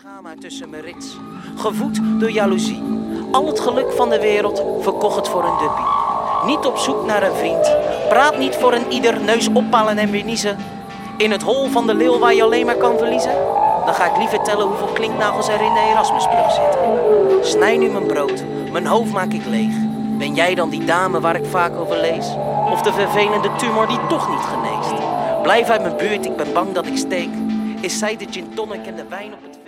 schaam uit tussen mijn rits. Gevoed door jaloezie. Al het geluk van de wereld verkocht het voor een duppie. Niet op zoek naar een vriend. Praat niet voor een ieder, neus ophalen en weer niezen. In het hol van de leeuw waar je alleen maar kan verliezen. Dan ga ik liever tellen hoeveel klinknagels er in de Erasmusbrug zitten. Snij nu mijn brood, mijn hoofd maak ik leeg. Ben jij dan die dame waar ik vaak over lees? Of de vervelende tumor die toch niet geneest? Blijf uit mijn buurt, ik ben bang dat ik steek. Is zij de gin tonic en de wijn op het